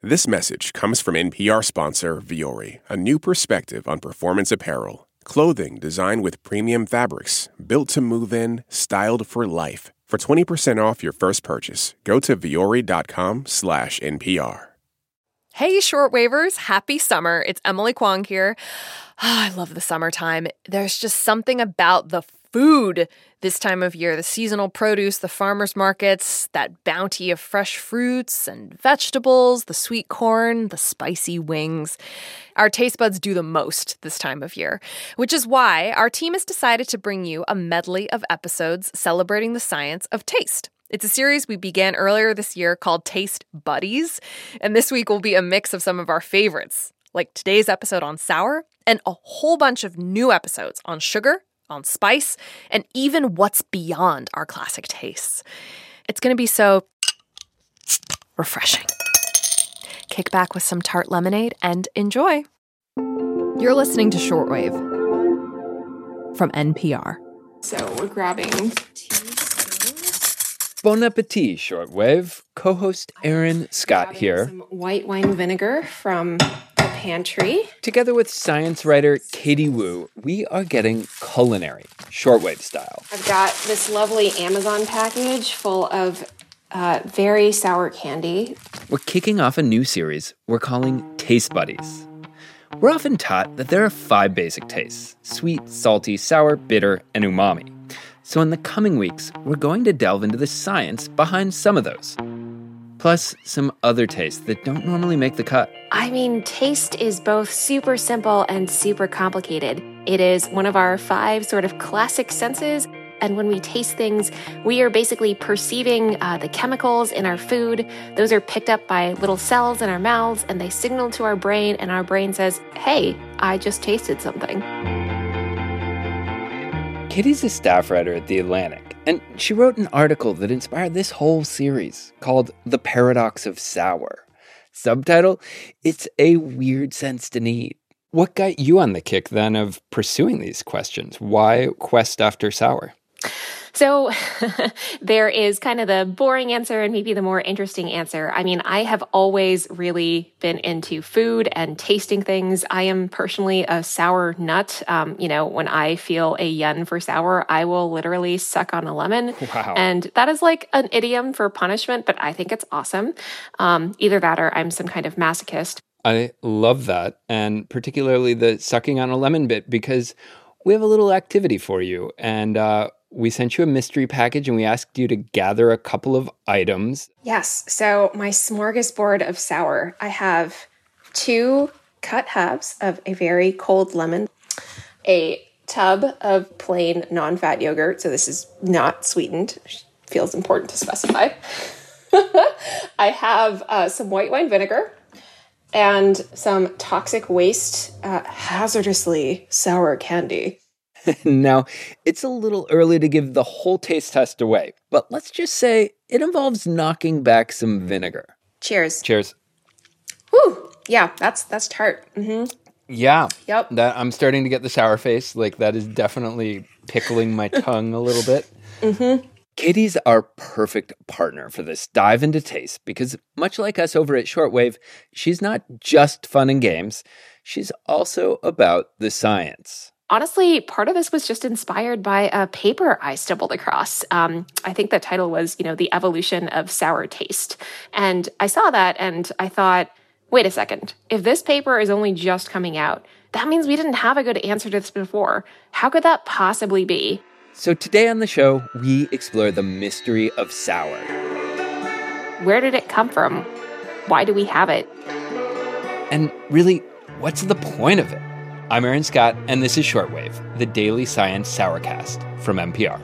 This message comes from NPR sponsor Vuori, a new perspective on performance apparel. Clothing designed with premium fabrics, built to move in, styled for life. For 20% off your first purchase, go to vuori.com/NPR. Hey, shortwavers, happy summer. It's Emily Kwong here. I love the summertime. There's just something about the food this time of year, the seasonal produce, the farmers markets, that bounty of fresh fruits and vegetables, the sweet corn, the spicy wings. Our taste buds do the most this time of year, which is why our team has decided to bring you a medley of episodes celebrating the science of taste. It's a series we began earlier this year called Taste Buddies, and this week will be a mix of some of our favorites, like today's episode on sour, and a whole bunch of new episodes on sugar, on spice, and even what's beyond our classic tastes. It's going to be so refreshing. Kick back with some tart lemonade and enjoy. You're listening to Shortwave from NPR. So we're grabbing Bon appetit, Shortwave. Co-host Aaron Scott here. some white wine vinegar from the pantry. Together with science writer Katie Woo, we are getting culinary, Shortwave style. I've got this lovely Amazon package full of very sour candy. We're kicking off a new series we're calling Taste Buddies. We're often taught that there are 5 basic tastes: sweet, salty, sour, bitter, and umami. So in the coming weeks, we're going to delve into the science behind some of those. Plus, some other tastes that don't normally make the cut. I mean, taste is both super simple and super complicated. It is one of our 5 sort of classic senses. And when we taste things, we are basically perceiving the chemicals in our food. Those are picked up by little cells in our mouths, and they signal to our brain, and our brain says, hey, I just tasted something. Katie's a staff writer at The Atlantic, and she wrote an article that inspired this whole series called The Paradox of Sour. Subtitle, It's a Weird Sense to Need. What got you on the kick, then, of pursuing these questions? Why quest after sour? So there is kind of the boring answer and maybe the more interesting answer. I mean, I have always really been into food and tasting things. I am personally a sour nut. When I feel a yen for sour, I will literally suck on a lemon. Wow. And that is like an idiom for punishment, but I think it's awesome. Either that or I'm some kind of masochist. I love that, and particularly the sucking on a lemon bit, because we have a little activity for you, and we sent you a mystery package and we asked you to gather a couple of items. Yes. So my smorgasbord of sour, I have 2 cut halves of a very cold lemon, a tub of plain non-fat yogurt. So this is not sweetened. Feels important to specify. I have some white wine vinegar and some toxic waste, hazardously sour candy. Now, it's a little early to give the whole taste test away, but let's just say it involves knocking back some vinegar. Cheers. Cheers. Whew. Yeah, that's tart. Mm-hmm. Yeah. Yep. That I'm starting to get the sour face. Like, that is definitely pickling my tongue a little bit. Mm-hmm. Katie's our perfect partner for this dive into taste because, much like us over at Shortwave, she's not just fun and games. She's also about the science. Honestly, part of this was just inspired by a paper I stumbled across. I think the title was, The Evolution of Sour Taste. And I saw that and I thought, wait a second. If this paper is only just coming out, that means we didn't have a good answer to this before. How could that possibly be? So today on the show, we explore the mystery of sour. Where did it come from? Why do we have it? And really, what's the point of it? I'm Aaron Scott, and this is Shortwave, the daily science sourcast from NPR.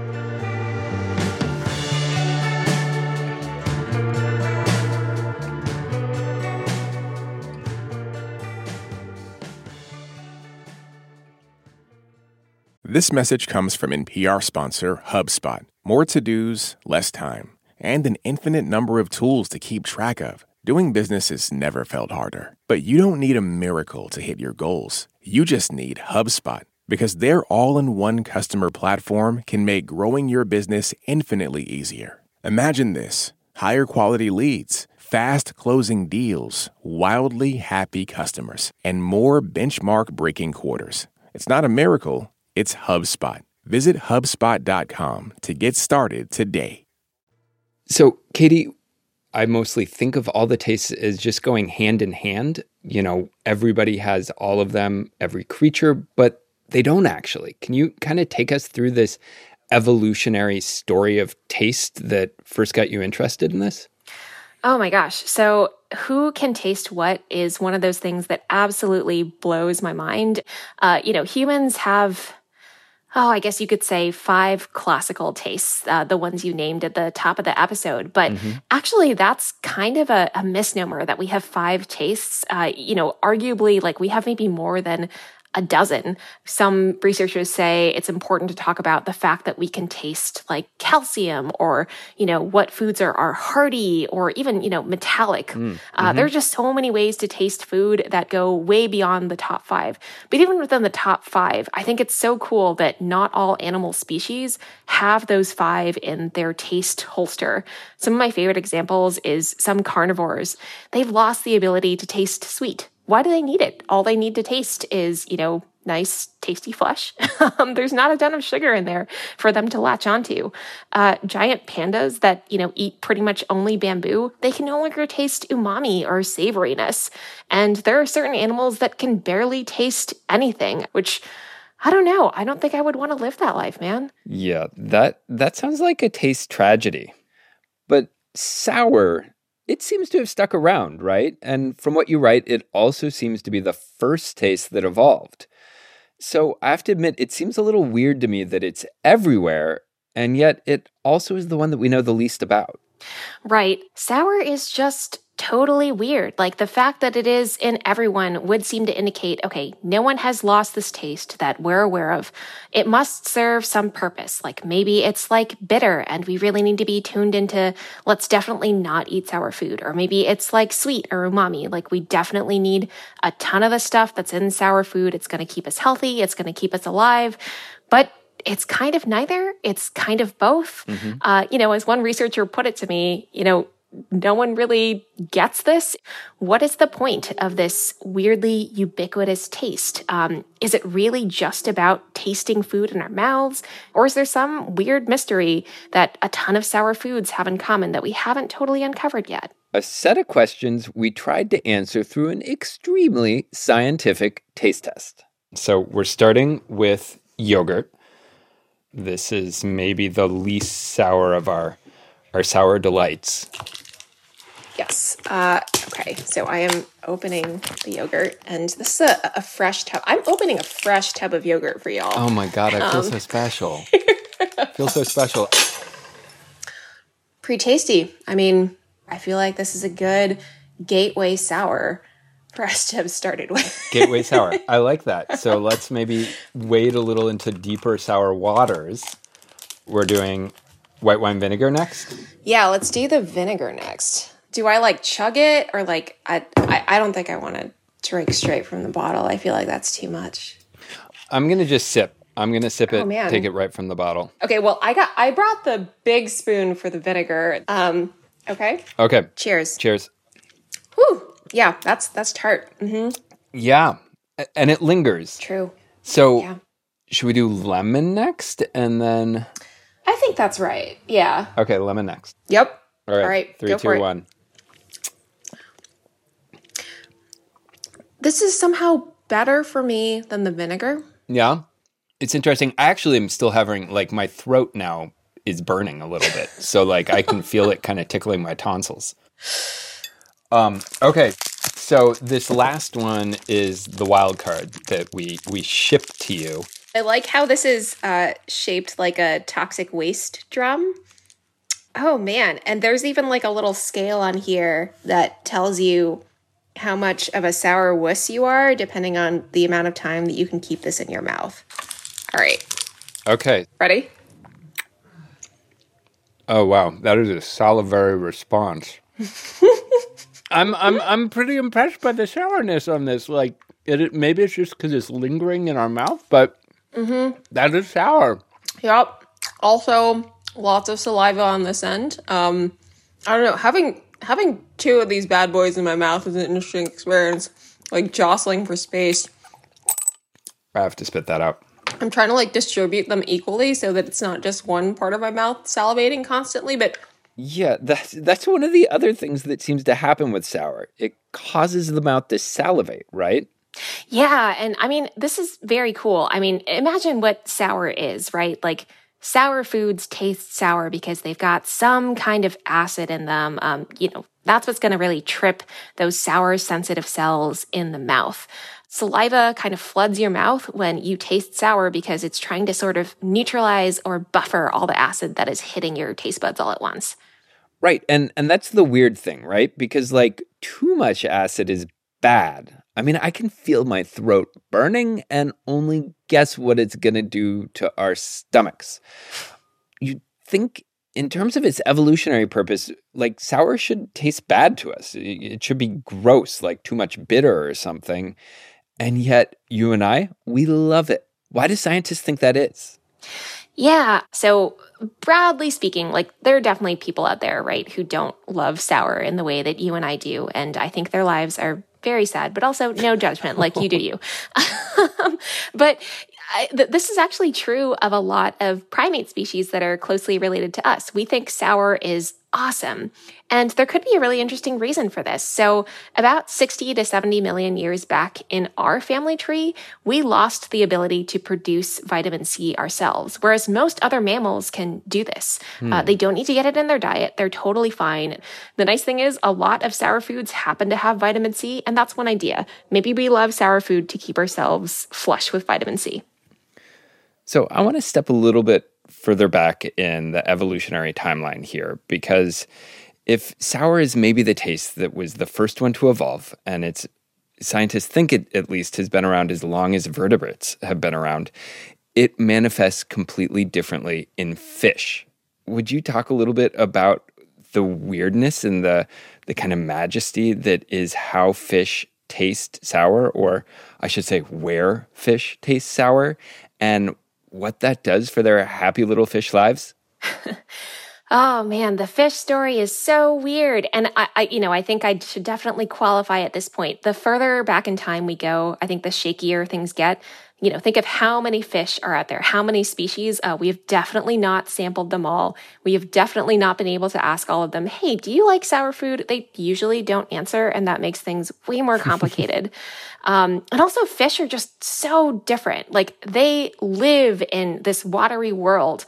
This message comes from NPR sponsor HubSpot. More to-dos, less time, and an infinite number of tools to keep track of. Doing business has never felt harder. But you don't need a miracle to hit your goals. You just need HubSpot, because their all-in-one customer platform can make growing your business infinitely easier. Imagine this: higher quality leads, fast closing deals, wildly happy customers, and more benchmark breaking quarters. It's not a miracle, it's HubSpot. Visit HubSpot.com to get started today. So, Katie, I mostly think of all the tastes as just going hand in hand. You know, everybody has all of them, every creature, but they don't actually. Can you kind of take us through this evolutionary story of taste that first got you interested in this? Oh my gosh. So who can taste what is one of those things that absolutely blows my mind. Humans have, I guess you could say 5 classical tastes, the ones you named at the top of the episode. But actually, that's kind of a misnomer that we have 5 tastes. Arguably, like we have maybe more than a dozen. Some researchers say it's important to talk about the fact that we can taste like calcium or, what foods are hearty or even, metallic. There are just so many ways to taste food that go way beyond the top 5. But even within the top 5, I think it's so cool that not all animal species have those 5 in their taste holster. Some of my favorite examples is some carnivores. They've lost the ability to taste sweet. Why do they need it? All they need to taste is, nice, tasty flesh. There's not a ton of sugar in there for them to latch onto. Giant pandas that, eat pretty much only bamboo, they can no longer taste umami or savoriness. And there are certain animals that can barely taste anything, which I don't know. I don't think I would want to live that life, man. Yeah, that sounds like a taste tragedy. But sour, it seems to have stuck around, right? And from what you write, it also seems to be the first taste that evolved. So I have to admit, it seems a little weird to me that it's everywhere, and yet it also is the one that we know the least about. Right. Sour is just totally weird. Like the fact that it is in everyone would seem to indicate, okay, no one has lost this taste that we're aware of. It must serve some purpose. Like maybe it's like bitter and we really need to be tuned into, let's definitely not eat sour food. Or maybe it's like sweet or umami. Like we definitely need a ton of the stuff that's in sour food. It's going to keep us healthy. It's going to keep us alive. But it's kind of neither. It's kind of both. As one researcher put it to me, no one really gets this. What is the point of this weirdly ubiquitous taste? Is it really just about tasting food in our mouths? Or is there some weird mystery that a ton of sour foods have in common that we haven't totally uncovered yet? A set of questions we tried to answer through an extremely scientific taste test. So we're starting with yogurt. This is maybe the least sour of our sour delights. Yes. Okay. So I am opening the yogurt, and this is a fresh tub. I'm opening a fresh tub of yogurt for y'all. Oh my God, I feel so special. Feel so special. Pretty tasty. I mean, I feel like this is a good gateway sour for us to have started with. Gateway sour. I like that. So let's maybe wade a little into deeper sour waters. We're doing white wine vinegar next? Yeah, let's do the vinegar next. Do I chug it or I don't think I want to drink straight from the bottle. I feel like that's too much. I'm going to just sip. I'm going to sip it, man. Take it right from the bottle. Okay, well, I brought the big spoon for the vinegar. Okay. Okay. Cheers. Cheers. Whew. Yeah, that's tart. Mm-hmm. Yeah, and it lingers. True. So yeah. Should we do lemon next and then... I think that's right. Yeah. Okay, lemon next. Yep. All right. 3, 2, 1. This is somehow better for me than the vinegar. Yeah. It's interesting. I actually am still having, my throat now is burning a little bit. So, I can feel it kind of tickling my tonsils. Okay. So this last one is the wild card that we ship to you. I like how this is shaped like a toxic waste drum. Oh, man. And there's even a little scale on here that tells you how much of a sour wuss you are, depending on the amount of time that you can keep this in your mouth. All right. Okay. Ready? Oh, wow. That is a salivary response. I'm pretty impressed by the sourness on this. Maybe it's just because it's lingering in our mouth, but that is sour. Yep. Also, lots of saliva on this end. I don't know. Having two of these bad boys in my mouth is an interesting experience, like jostling for space. I have to spit that out. I'm trying to like distribute them equally so that it's not just one part of my mouth salivating constantly, but Yeah, that's one of the other things that seems to happen with sour. It causes the mouth to salivate, right? Yeah, and I mean, this is very cool. I mean, imagine what sour is, right? Like, sour foods taste sour because they've got some kind of acid in them. That's what's going to really trip those sour sensitive cells in the mouth. Saliva kind of floods your mouth when you taste sour because it's trying to sort of neutralize or buffer all the acid that is hitting your taste buds all at once. Right, and that's the weird thing, right? Because, like, too much acid is bad. I mean, I can feel my throat burning and only guess what it's going to do to our stomachs. You think, in terms of its evolutionary purpose, like, sour should taste bad to us. It should be gross, like too much bitter or something. And yet, you and I, we love it. Why do scientists think that is? Yeah, so broadly speaking, like, there are definitely people out there, right, who don't love sour in the way that you and I do. And I think their lives are very sad, but also no judgment, like you do you. But this is actually true of a lot of primate species that are closely related to us. We think sour is awesome. And there could be a really interesting reason for this. So about 60 to 70 million years back in our family tree, we lost the ability to produce vitamin C ourselves, whereas most other mammals can do this. They don't need to get it in their diet. They're totally fine. The nice thing is a lot of sour foods happen to have vitamin C, and that's one idea. Maybe we love sour food to keep ourselves flush with vitamin C. So I want to step a little bit further back in the evolutionary timeline here, because if sour is maybe the taste that was the first one to evolve, and it's scientists think it at least has been around as long as vertebrates have been around, it manifests completely differently in fish. Would you talk a little bit about the weirdness and the kind of majesty that is how fish taste sour, or I should say where fish taste sour, and what that does for their happy little fish lives? Oh man, the fish story is so weird. And I think I should definitely qualify at this point. The further back in time we go, I think the shakier things get. Think of how many fish are out there, how many species. We have definitely not sampled them all. We have definitely not been able to ask all of them, hey, do you like sour food? They usually don't answer, and that makes things way more complicated. And also fish are just so different. Like, they live in this watery world.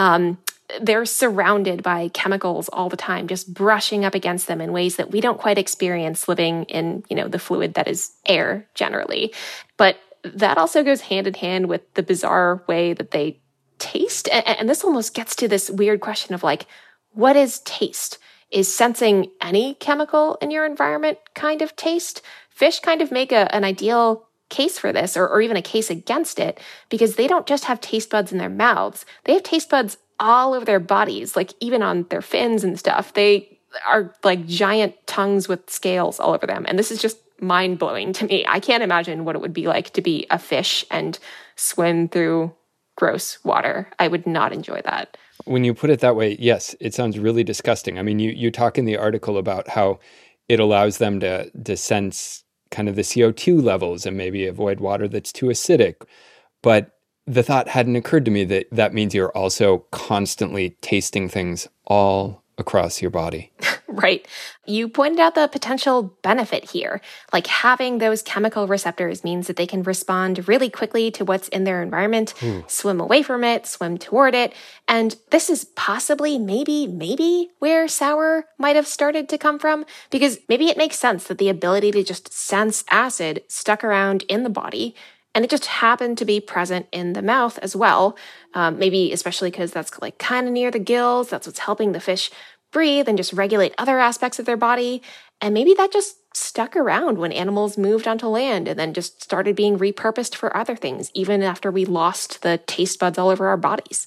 They're surrounded by chemicals all the time, just brushing up against them in ways that we don't quite experience living in, the fluid that is air generally. But that also goes hand in hand with the bizarre way that they taste. And this almost gets to this weird question of, like, what is taste? Is sensing any chemical in your environment kind of taste? Fish kind of make an ideal case for this, or even a case against it, because they don't just have taste buds in their mouths. They have taste buds all over their bodies, like even on their fins and stuff. They are like giant tongues with scales all over them. And this is just mind-blowing to me. I can't imagine what it would be like to be a fish and swim through gross water. I would not enjoy that. When you put it that way, yes, it sounds really disgusting. I mean, you talk in the article about how it allows them to sense kind of the CO2 levels and maybe avoid water that's too acidic. But the thought hadn't occurred to me that that means you're also constantly tasting things all across your body. Right. You pointed out the potential benefit here. Like, having those chemical receptors means that they can respond really quickly to what's in their environment, swim away from it, swim toward it. And this is possibly, maybe where sour might have started to come from, because maybe it makes sense that the ability to just sense acid stuck around in the body, and it just happened to be present in the mouth as well. Maybe especially because that's like kind of near the gills. That's what's helping the fish breathe and just regulate other aspects of their body. And maybe that just stuck around when animals moved onto land and then just started being repurposed for other things, even after we lost the taste buds all over our bodies.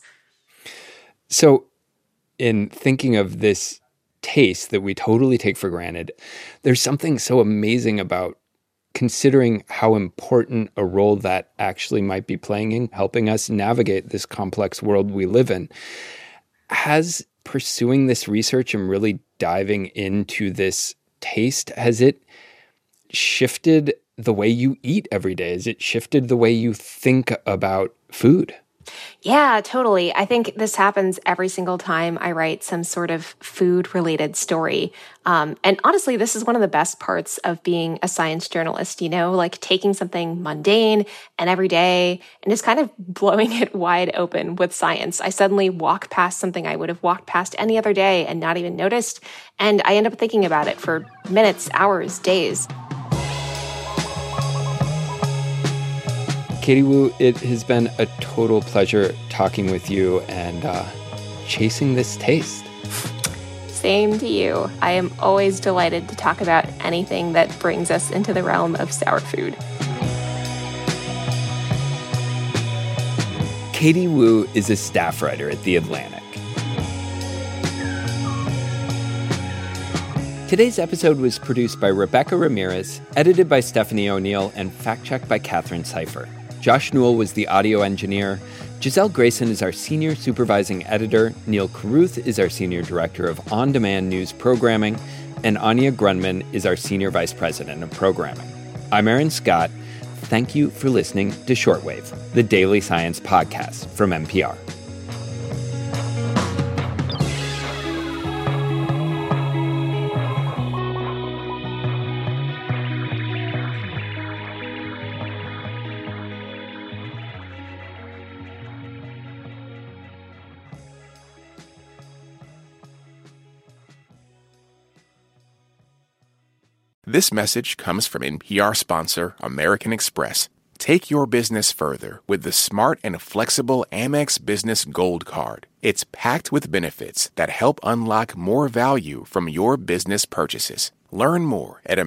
So in thinking of this taste that we totally take for granted, there's something so amazing about considering how important a role that actually might be playing in helping us navigate this complex world we live in. Has pursuing this research and really diving into this taste, has it shifted the way you eat every day? Has it shifted the way you think about food? Yeah, totally. I think this happens every single time I write some sort of food-related story. And honestly, this is one of the best parts of being a science journalist, like taking something mundane and everyday and just kind of blowing it wide open with science. I suddenly walk past something I would have walked past any other day and not even noticed. And I end up thinking about it for minutes, hours, days. Katie Woo, it has been a total pleasure talking with you and chasing this taste. Same to you. I am always delighted to talk about anything that brings us into the realm of sour food. Katie Woo is a staff writer at The Atlantic. Today's episode was produced by Rebecca Ramirez, edited by Stephanie O'Neill, and fact-checked by Catherine Cipher. Josh Newell was the audio engineer. Giselle Grayson is our senior supervising editor. Neil Carruth is our senior director of on-demand news programming. And Anya Grunman is our senior vice president of programming. I'm Aaron Scott. Thank you for listening to Shortwave, the daily science podcast from NPR. This message comes from NPR sponsor American Express. Take your business further with the smart and flexible Amex Business Gold Card. It's packed with benefits that help unlock more value from your business purchases. Learn more at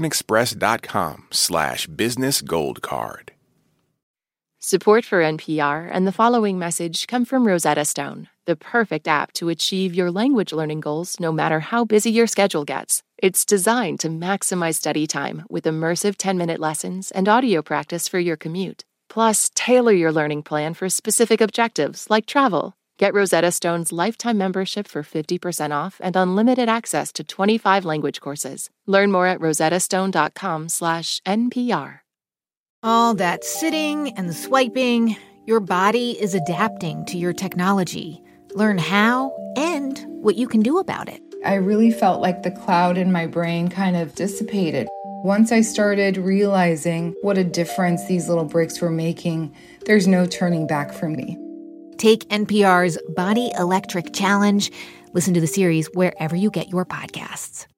americanexpress.com/businessgoldcard. Support for NPR and the following message come from Rosetta Stone, the perfect app to achieve your language learning goals no matter how busy your schedule gets. It's designed to maximize study time with immersive 10-minute lessons and audio practice for your commute. Plus, tailor your learning plan for specific objectives like travel. Get Rosetta Stone's lifetime membership for 50% off and unlimited access to 25 language courses. Learn more at rosettastone.com/NPR. All that sitting and swiping, your body is adapting to your technology. Learn how and what you can do about it. I really felt like the cloud in my brain kind of dissipated. Once I started realizing what a difference these little breaks were making, there's no turning back for me. Take NPR's Body Electric Challenge. Listen to the series wherever you get your podcasts.